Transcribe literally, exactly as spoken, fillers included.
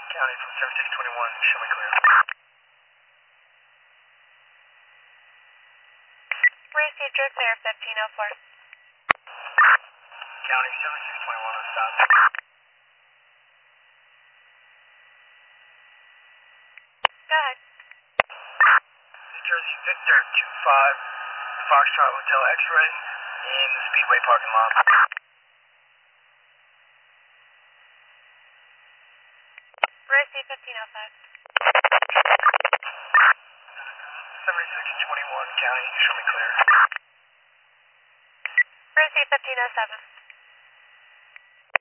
County from seventy-six twenty-one, show me clear. Received, you're clear, fifteen oh four. County seventy-six twenty-one on stop. Go ahead. New Jersey Victor two five, Foxtrot Hotel X-Ray in the Speedway parking lot. Received, fifteen oh five. seventy-six twenty-one County, show me clear. Received, fifteen oh seven.